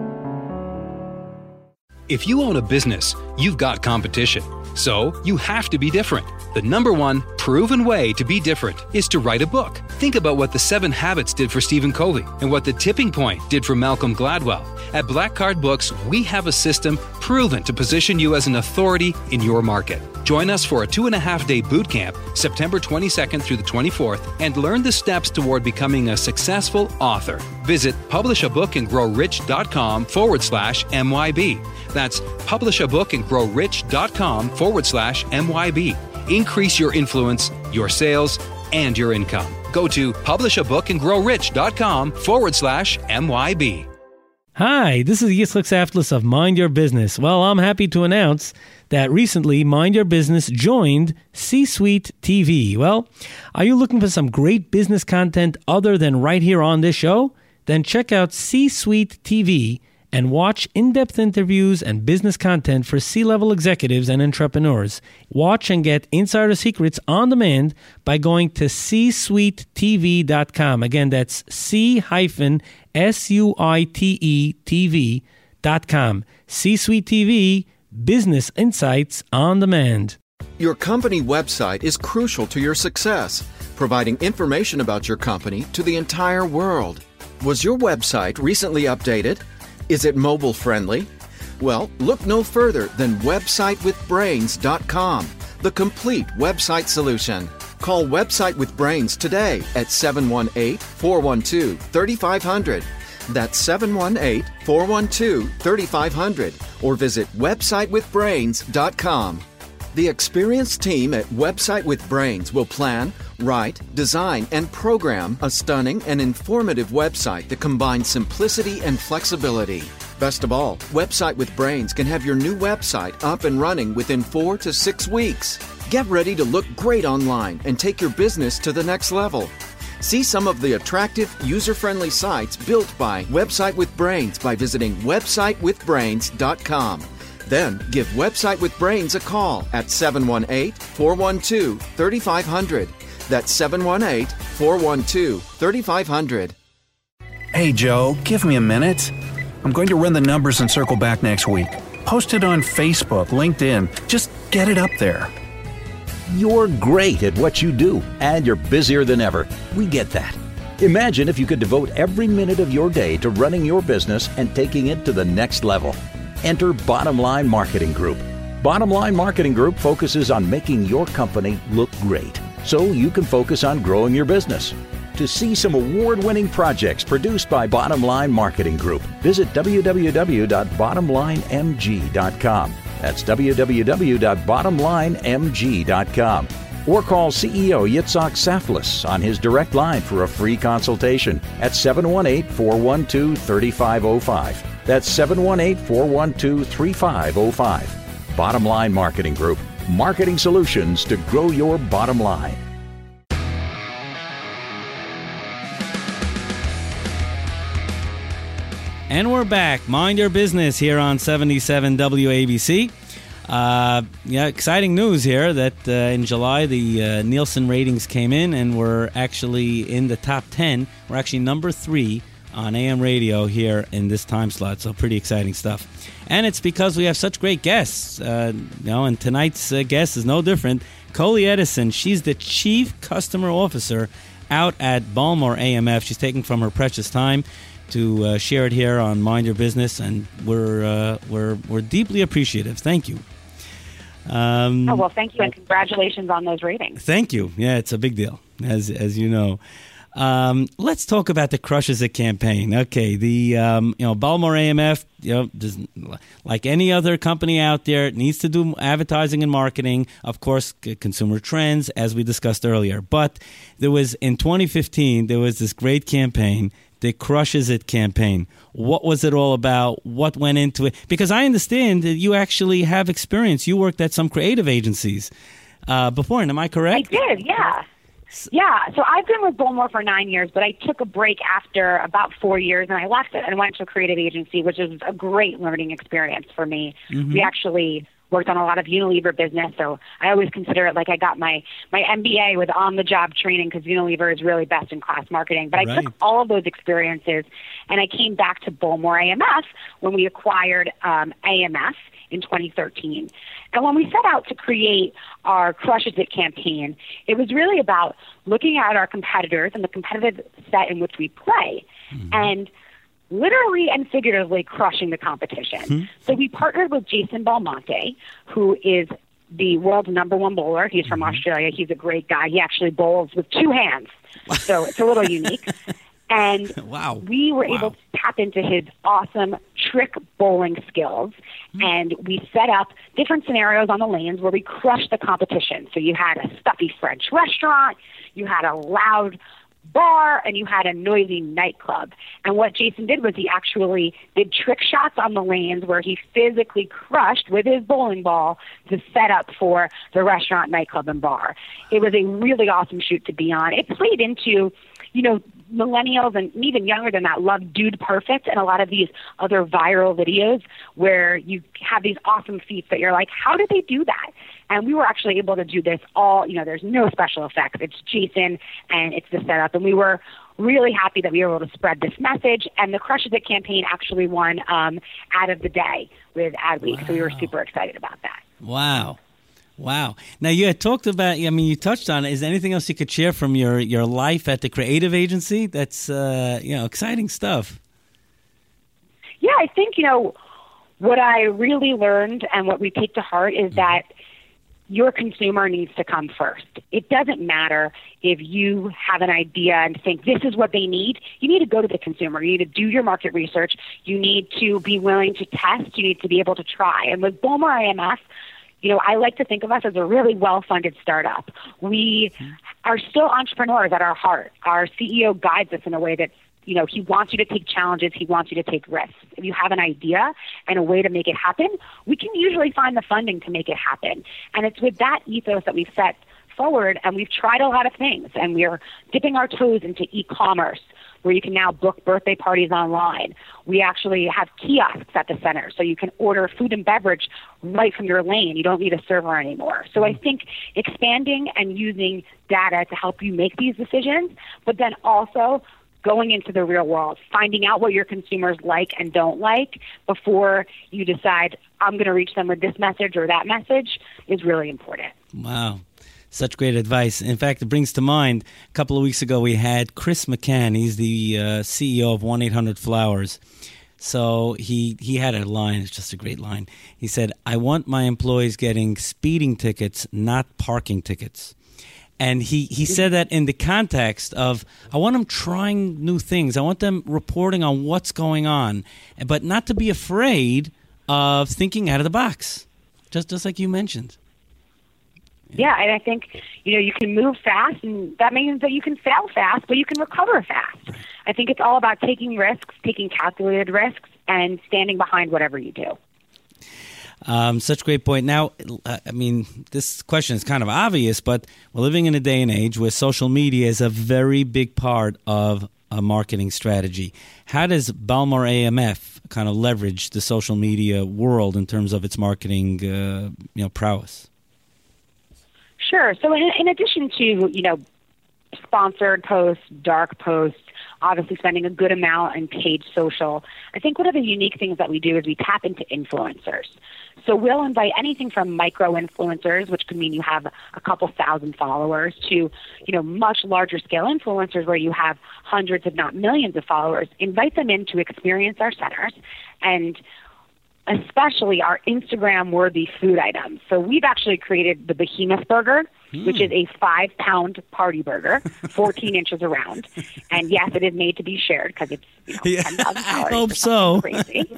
If you own a business, you've got competition. So you have to be different. The number one proven way to be different is to write a book. Think about what the Seven Habits did for Stephen Covey and what the Tipping Point did for Malcolm Gladwell. At Black Card Books, we have a system proven to position you as an authority in your market. Join us for a two and a half day boot camp, September twenty-second through the twenty-fourth, and learn the steps toward becoming a successful author. Visit publishabookandgrowrich.com forward slash MYB. That's publishabookandgrowrich.com forward slash MYB. Increase your influence, your sales, and your income. Go to publishabookandgrowrich.com forward slash MYB. Hi, this is Yitzchak Saftlis of Mind Your Business. Well, I'm happy to announce that recently Mind Your Business joined C-Suite T V. Well, are you looking for some great business content other than right here on this show? Then check out C-Suite T V and watch in-depth interviews and business content for C-level executives and entrepreneurs. Watch and get insider secrets on demand by going to c suite t v dot com. Again, that's C S U I T E T V dot com. C-Suite T V, business insights on demand. Your company website is crucial to your success, providing information about your company to the entire world. Was your website recently updated? Is it mobile friendly? Well, look no further than website with brains dot com, the complete website solution. Call Website with Brains today at seven one eight, four one two, three five zero zero. That's seven one eight, four one two, three five zero zero or visit website with brains dot com. The experienced team at Website with Brains will plan, write, design, and program a stunning and informative website that combines simplicity and flexibility. Best of all, Website with Brains can have your new website up and running within four to six weeks. Get ready to look great online and take your business to the next level. See some of the attractive, user-friendly sites built by Website with Brains by visiting website with brains dot com. Then give Website with Brains a call at seven one eight, four one two, three five zero zero. That's seven one eight, four one two, three five zero zero. Hey, Joe, give me a minute. I'm going to run the numbers and circle back next week. Post it on Facebook, LinkedIn. Just get it up there. You're great at what you do, and you're busier than ever. We get that. Imagine if you could devote every minute of your day to running your business and taking it to the next level. Enter Bottom Line Marketing Group. Bottom Line Marketing Group focuses on making your company look great, so you can focus on growing your business. To see some award-winning projects produced by Bottom Line Marketing Group, visit w w w dot bottom line m g dot com. That's w w w dot bottom line m g dot com. Or call C E O Yitzhak Saflis on his direct line for a free consultation at seven one eight, four one two, three five zero five. That's seven one eight, four one two, three five zero five. Bottom Line Marketing Group. Marketing solutions to grow your bottom line. And we're back. Mind Your Business here on seventy-seven W A B C. Uh, yeah, exciting news here that uh, in July the uh, Nielsen ratings came in and we're actually in the top ten. We're actually number three on A M radio here in this time slot, so pretty exciting stuff. And it's because we have such great guests. Uh, you know, and tonight's uh, guest is no different. Coley Edison, she's the Chief Customer Officer out at Baltimore A M F. She's taking from her precious time to uh, share it here on Mind Your Business, and we're uh, we're we're deeply appreciative. Thank you. Um, oh well, thank you, and congratulations on those ratings. Thank you. Yeah, it's a big deal, as as you know. Um, let's talk about the Crushes It campaign. Okay, the um, you know Baltimore A M F, you know, does, like any other company out there, it needs to do advertising and marketing. Of course, c- consumer trends, as we discussed earlier. But there was in twenty fifteen, there was this great campaign, the Crushes It campaign. What was it all about? What went into it? Because I understand that you actually have experience. You worked at some creative agencies uh, before, and am I correct? I did, yeah. Yeah, so I've been with Bullmore for nine years, but I took a break after about four years, and I left it and went to a creative agency, which is a great learning experience for me. Mm-hmm. We actually worked on a lot of Unilever business, so I always consider it like I got my, my M B A with on-the-job training because Unilever is really best-in-class marketing. But I right. took all of those experiences, and I came back to Bullmore A M F when we acquired um, A M F in twenty thirteen. And when we set out to create our Crushes It campaign, it was really about looking at our competitors and the competitive set in which we play mm-hmm. and literally and figuratively crushing the competition. Mm-hmm. So we partnered with Jason Belmonte, who is the world's number one bowler. He's from mm-hmm. Australia. He's a great guy. He actually bowls with two hands. So it's a little unique. And wow. we were wow. able to tap into his awesome trick bowling skills, mm-hmm. and we set up different scenarios on the lanes where we crushed the competition. So you had a stuffy French restaurant, you had a loud bar, and you had a noisy nightclub. And what Jason did was he actually did trick shots on the lanes where he physically crushed with his bowling ball to set up for the restaurant, nightclub, and bar. It was a really awesome shoot to be on. It played into, you know, millennials and even younger than that love Dude Perfect and a lot of these other viral videos where you have these awesome feats that you're like, how did they do that? And we were actually able to do this all, you know, there's no special effects. It's Jason and it's the setup. And we were really happy that we were able to spread this message. And the Crushes It campaign actually won um, Ad of the Day with Adweek. Wow. So we were super excited about that. Wow. Wow. Now, you had talked about, I mean, you touched on it. Is there anything else you could share from your, your life at the creative agency? That's, uh, you know, exciting stuff. Yeah, I think, you know, what I really learned and what we take to heart is that your consumer needs to come first. It doesn't matter if you have an idea and think this is what they need. You need to go to the consumer. You need to do your market research. You need to be willing to test. You need to be able to try. And with Balmer A M F, you know, I like to think of us as a really well-funded startup. We are still entrepreneurs at our heart. Our C E O guides us in a way that, you know, he wants you to take challenges. He wants you to take risks. If you have an idea and a way to make it happen, we can usually find the funding to make it happen. And it's with that ethos that we've set forward, and we've tried a lot of things. And we're dipping our toes into e-commerce, where you can now book birthday parties online. We actually have kiosks at the center, so you can order food and beverage right from your lane. You don't need a server anymore. So I think expanding and using data to help you make these decisions, but then also going into the real world, finding out what your consumers like and don't like before you decide, I'm going to reach them with this message or that message, is really important. Wow. Such great advice. In fact, it brings to mind, a couple of weeks ago we had Chris McCann. He's the uh, C E O of one eight hundred flowers. So he, he had a line. It's just a great line. He said, I want my employees getting speeding tickets, not parking tickets. And he, he said that in the context of, I want them trying new things. I want them reporting on what's going on, but not to be afraid of thinking out of the box, just just like you mentioned. Yeah, and I think, you know, you can move fast, and that means that you can fail fast, but you can recover fast. I think it's all about taking risks, taking calculated risks, and standing behind whatever you do. Um, such a great point. Now, uh, I mean, this question is kind of obvious, but we're living in a day and age where social media is a very big part of a marketing strategy. How does Balmer A M F kind of leverage the social media world in terms of its marketing, uh, you know, prowess? Sure. So in, in addition to, you know, sponsored posts, dark posts, obviously spending a good amount in paid social, I think one of the unique things that we do is we tap into influencers. So we'll invite anything from micro-influencers, which could mean you have a couple thousand followers, to, you know, much larger scale influencers where you have hundreds, if not millions of followers. Invite them in to experience our centers and especially our Instagram-worthy food items. So we've actually created the Behemoth Burger, mm. which is a five-pound party burger, fourteen inches around. And yes, it is made to be shared because it's, you know, yeah, ten thousand calories. I hope so. Crazy.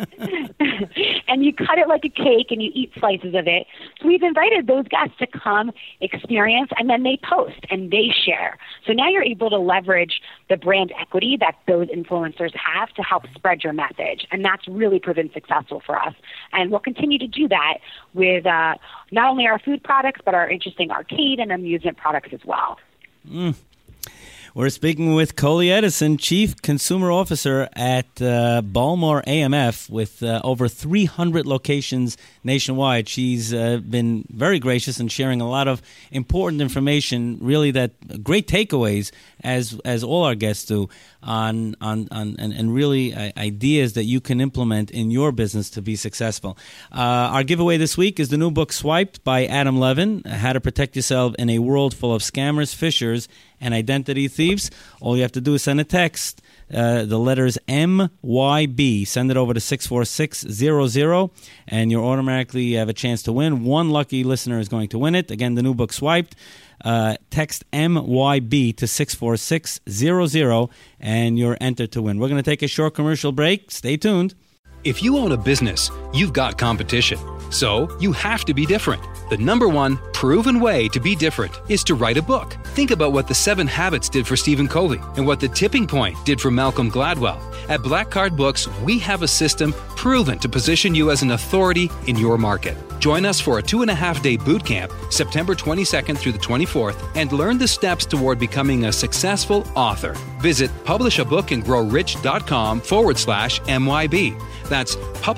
And you cut it like a cake and you eat slices of it. So we've invited those guests to come experience, and then they post and they share. So now you're able to leverage the brand equity that those influencers have to help spread your message. And that's really proven successful for us. And we'll continue to do that with uh, not only our food products, but our interesting arcade and amusement products as well. Mm. We're speaking with Coley Edison, Chief Consumer Officer at uh, Balmer A M F, with uh, over three hundred locations nationwide. She's uh, been very gracious in sharing a lot of important information, really that great takeaways, as as all our guests do, on on, on and, and really uh, ideas that you can implement in your business to be successful. Uh, our giveaway this week is the new book Swiped by Adam Levin, How to Protect Yourself in a World Full of Scammers, Fishers, and Identity Thieves. All you have to do is send a text, uh, the letters M Y B. Send it over to six four six zero zero, and you automatically have a chance to win. One lucky listener is going to win it. Again, the new book Swiped. Uh, text M Y B to six four six zero zero, and you're entered to win. We're going to take a short commercial break. Stay tuned. If you own a business, you've got competition. So you have to be different. The number one proven way to be different is to write a book. Think about what the Seven Habits did for Stephen Covey and what the Tipping Point did for Malcolm Gladwell. At Black Card Books, we have a system proven to position you as an authority in your market. Join us for a two and a half day boot camp, September twenty-second through the twenty-fourth, and learn the steps toward becoming a successful author. Visit publishabookandgrowrich.com forward slash MYB. That's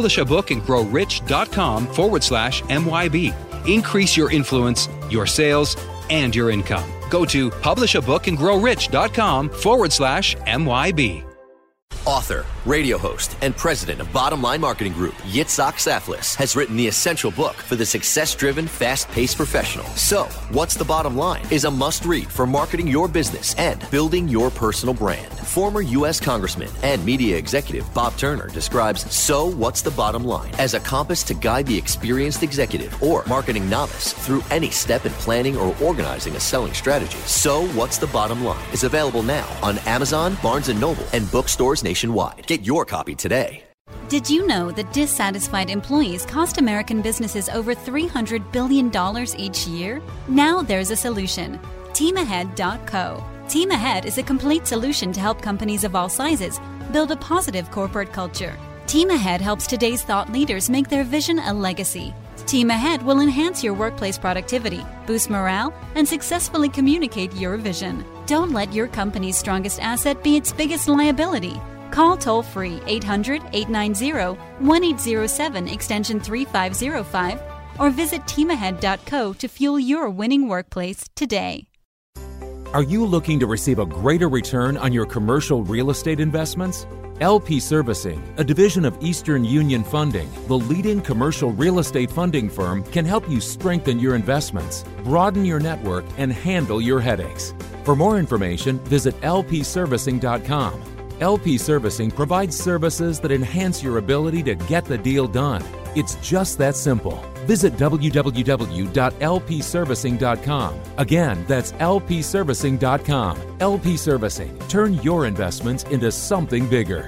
publishabookandgrowrich.com forward slash MYB. Increase your influence, your sales, and your income. Go to publishabookandgrowrich.com forward slash MYB. Author, radio host, and president of Bottom Line Marketing Group, Yitzhak Saflis, has written the essential book for the success-driven, fast-paced professional. So, What's the Bottom Line is a must-read for marketing your business and building your personal brand. Former U S Congressman and media executive Bob Turner describes So, What's the Bottom Line as a compass to guide the experienced executive or marketing novice through any step in planning or organizing a selling strategy. So, What's the Bottom Line is available now on Amazon, Barnes and Noble, and bookstores nationwide. Get your copy today. Did you know that dissatisfied employees cost American businesses over three hundred billion dollars each year? Now there's a solution. Team Ahead dot co. Team Ahead is a complete solution to help companies of all sizes build a positive corporate culture. Team Ahead helps today's thought leaders make their vision a legacy. Team Ahead will enhance your workplace productivity, boost morale, and successfully communicate your vision. Don't let your company's strongest asset be its biggest liability. Call toll-free eight hundred, eight nine zero, one eight zero seven extension three five zero five or visit team ahead dot co to fuel your winning workplace today. Are you looking to receive a greater return on your commercial real estate investments? L P Servicing, a division of Eastern Union Funding, the leading commercial real estate funding firm, can help you strengthen your investments, broaden your network, and handle your headaches. For more information, visit L P servicing dot com. L P Servicing provides services that enhance your ability to get the deal done. It's just that simple. Visit w w w dot l p servicing dot com. Again, that's l p servicing dot com. L P Servicing. Turn your investments into something bigger.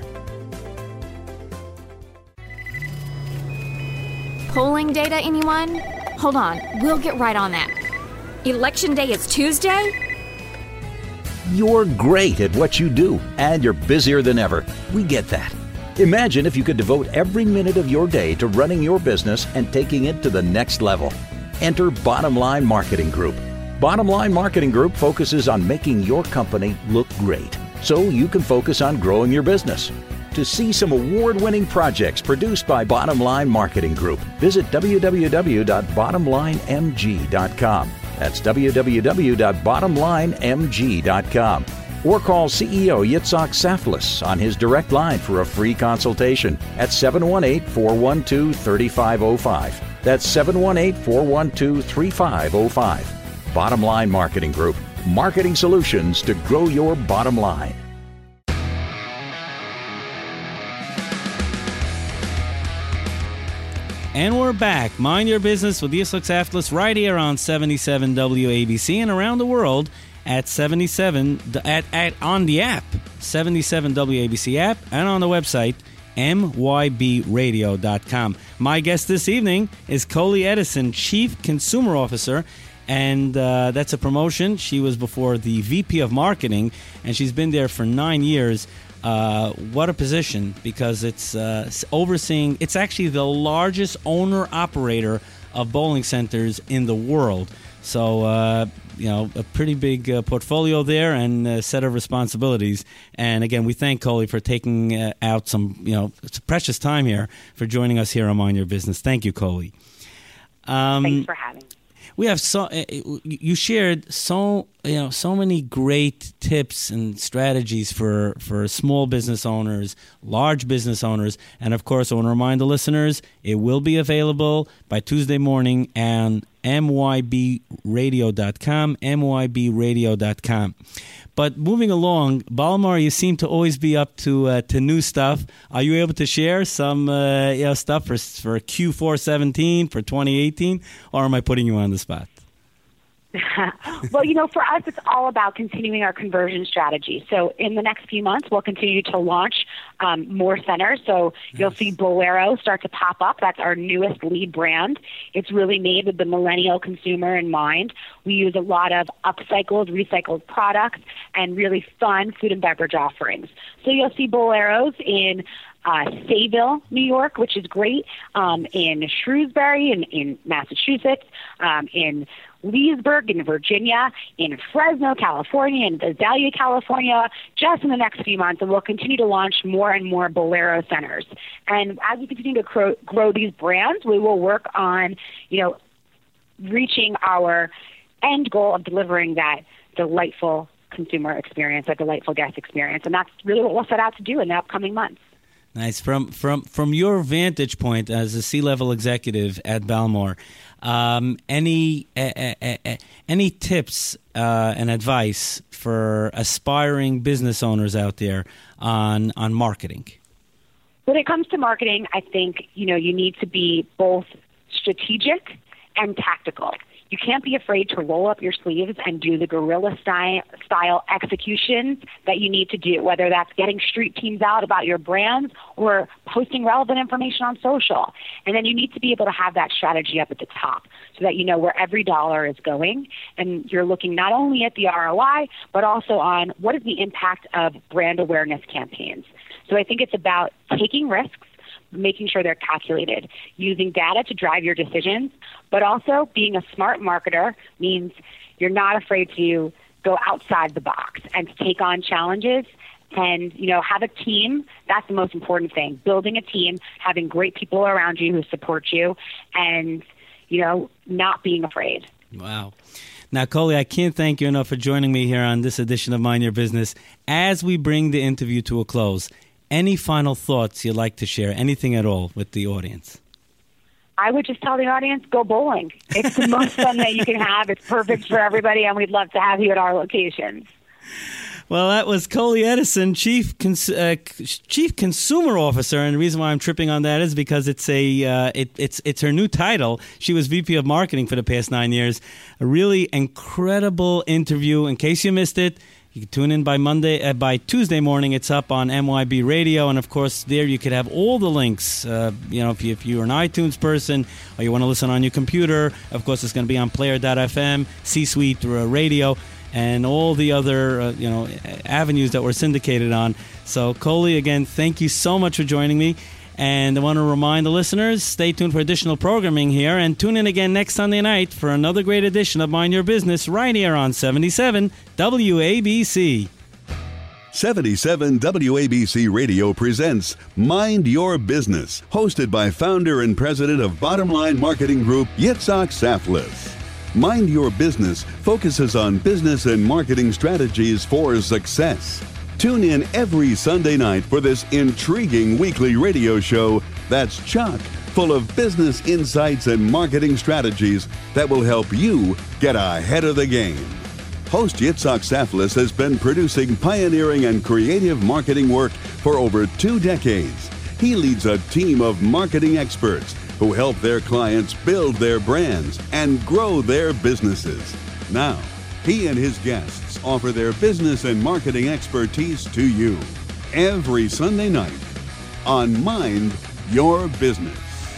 Polling data, anyone? Hold on, we'll get right on that. Election day is Tuesday? You're great at what you do, and you're busier than ever. We get that. Imagine if you could devote every minute of your day to running your business and taking it to the next level. Enter Bottom Line Marketing Group. Bottom Line Marketing Group focuses on making your company look great, so you can focus on growing your business. To see some award-winning projects produced by Bottom Line Marketing Group, visit w w w dot bottom line m g dot com. That's w w w dot bottom line m g dot com. Or call C E O Yitzhak Saflis on his direct line for a free consultation at seven one eight, four one two, three five zero five. That's seven one eight, four one two, three five zero five. Bottom Line Marketing Group. Marketing solutions to grow your bottom line. And we're back. Mind Your Business with Yitzhak Saflis right here on seventy-seven W A B C and around the world at seventy-seven at, at on the app, seventy-seven W A B C app, and on the website m y b radio dot com. My guest this evening is Coley Edison, Chief Consumer Officer, and uh, that's a promotion. She was before the V P of Marketing, and she's been there for nine years. Uh, what a position, because it's uh, overseeing, it's actually the largest owner-operator of bowling centers in the world. So, uh, you know, a pretty big uh, portfolio there and a set of responsibilities. And again, we thank Coley for taking uh, out some, you know, it's precious time here for joining us here on Mind Your Business. Thank you, Coley. Um, Thanks for having me. We have so uh, you shared so you know so many great tips and strategies for, for small business owners, large business owners, and of course I want to remind the listeners it will be available by Tuesday morning on m y b radio dot com, m y b radio dot com. But moving along, Balmar, you seem to always be up to uh, to new stuff. Are you able to share some uh, you know, stuff for for Q four seventeen for twenty eighteen, or am I putting you on the spot? Well, you know, for us, it's all about continuing our conversion strategy. So in the next few months, we'll continue to launch um, more centers. So you'll see Bolero start to pop up. That's our newest lead brand. It's really made with the millennial consumer in mind. We use a lot of upcycled, recycled products and really fun food and beverage offerings. So you'll see Boleros in Uh, Sayville, New York, which is great, um, in Shrewsbury, in, in Massachusetts, um, in Leesburg, in Virginia, in Fresno, California, in Visalia, California, just in the next few months, and we'll continue to launch more and more Bolero centers. And as we continue to grow, grow these brands, we will work on, you know, reaching our end goal of delivering that delightful consumer experience, a delightful guest experience. And that's really what we'll set out to do in the upcoming months. Nice. From from from your vantage point as a C-level executive at Balmor, um, any uh, uh, uh, any tips uh, and advice for aspiring business owners out there on on marketing? When it comes to marketing, I think, you know, you need to be both strategic and tactical. You can't be afraid to roll up your sleeves and do the guerrilla style, style executions that you need to do, whether that's getting street teams out about your brands or posting relevant information on social. And then you need to be able to have that strategy up at the top so that you know where every dollar is going. And you're looking not only at the R O I, but also on what is the impact of brand awareness campaigns. So I think it's about taking risks, making sure they're calculated, using data to drive your decisions, but also being a smart marketer means you're not afraid to go outside the box and to take on challenges and, you know, have a team. That's the most important thing, building a team, having great people around you who support you, and, you know, not being afraid. Wow. Now, Coley, I can't thank you enough for joining me here on this edition of Mind Your Business. As we bring the interview to a close, any final thoughts you'd like to share, anything at all with the audience? I would just tell the audience, go bowling. It's the most fun that you can have. It's perfect for everybody, and we'd love to have you at our locations. Well, that was Coley Edison, Chief Cons- uh, Chief Consumer Officer, and the reason why I'm tripping on that is because it's a uh, it, it's it's her new title. She was V P of Marketing for the past nine years. A really incredible interview. In case you missed it, you can tune in by Monday, uh, by Tuesday morning. It's up on M Y B Radio, and of course, there you could have all the links. Uh, you know, if, you, if you're an iTunes person or you want to listen on your computer, of course, it's going to be on Player dot f m, C-Suite Radio, and all the other uh, you know avenues that we're syndicated on. So, Coley, again, thank you so much for joining me. And I want to remind the listeners, stay tuned for additional programming here, and tune in again next Sunday night for another great edition of Mind Your Business right here on seventy-seven W A B C. seventy-seven W A B C Radio presents Mind Your Business, hosted by founder and president of Bottom Line Marketing Group, Yitzhak Saflis. Mind Your Business focuses on business and marketing strategies for success. Tune in every Sunday night for this intriguing weekly radio show that's chock full of business insights and marketing strategies that will help you get ahead of the game. Host Yitzhak Saflis has been producing pioneering and creative marketing work for over two decades. He leads a team of marketing experts who help their clients build their brands and grow their businesses. Now, he and his guests offer their business and marketing expertise to you every Sunday night on Mind Your Business.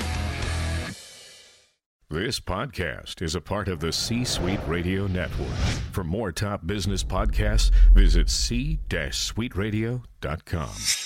This podcast is a part of the C-Suite Radio Network. For more top business podcasts, visit c suite radio dot com.